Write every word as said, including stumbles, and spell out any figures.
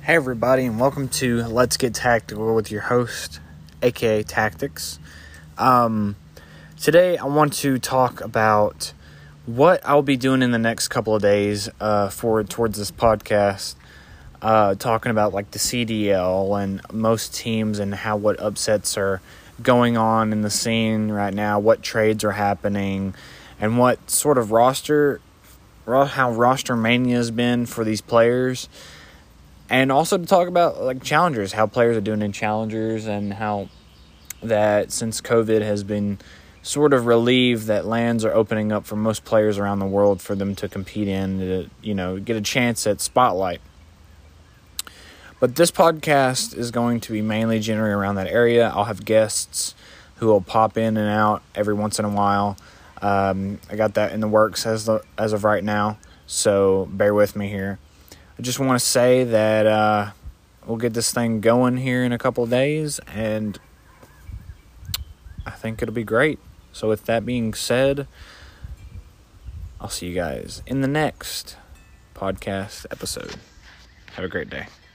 Hey everybody, and welcome to Let's Get Tactical with your host, aka Tactics. Um, today I want to talk about what I'll be doing in the next couple of days uh, for towards this podcast, uh, talking about like the C D L and most teams and how what upsets are going on in the scene right now, what trades are happening, and what sort of roster, how roster mania has been for these players. And also to talk about like challengers, how players are doing in challengers, and how that since COVID has been sort of relieved, that lands are opening up for most players around the world for them to compete in, to, you know, get a chance at spotlight. But this podcast is going to be mainly generated around that area. I'll have guests who will pop in and out every once in a while. Um, I got that in the works as the, as of right now, so bear with me here. I just want to say that uh, we'll get this thing going here in a couple of days, and I think it'll be great. So with that being said, I'll see you guys in the next podcast episode. Have a great day.